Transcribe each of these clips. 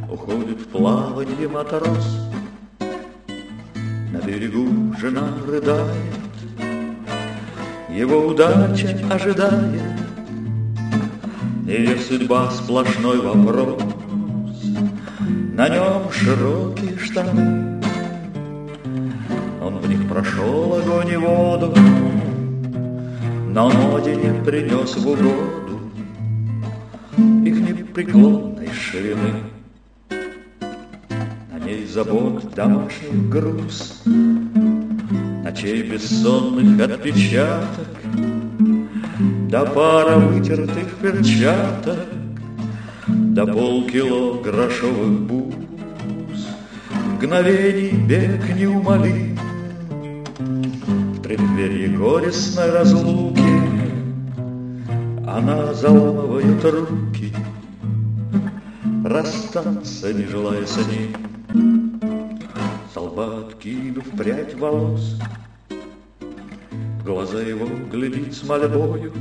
Уходит в плаванье матрос. На берегу жена рыдает, его удача ожидает, ее судьба сплошной вопрос. На нем широкие штаны, он в них прошел огонь и воду, но моде не принес в угоду их непреклонной ширины. На ней забот домашний груз, ночей бессонных отпечаток, до пара вытертых перчаток, до полкило грошовых бус. Мгновений бег неумолим, в преддверии горестной разлуки она заламывает руки, расстаться не желая с ним. Со лба откинув прядь волос, в глаза его глядит с мольбою,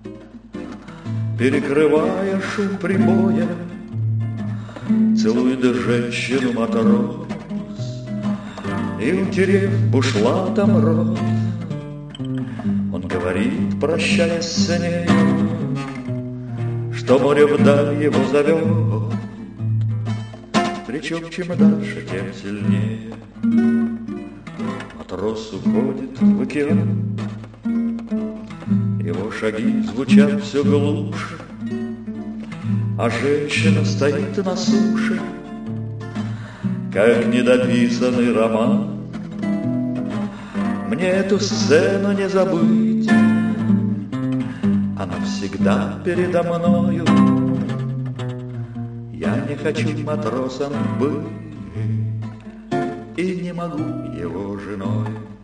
перекрывая шум прибоя, целует женщину матрос и, утерев бушлатом рот, он говорит, прощаясь с нею, что море вдаль его зовет. Причем чем дальше, тем сильнее матрос уходит в океан. Его шаги звучат все глуше, а женщина стоит на суше, как недописанный роман. Мне эту сцену не забыть, она всегда передо мною. Я не хочу матросом быть и не могу его женой.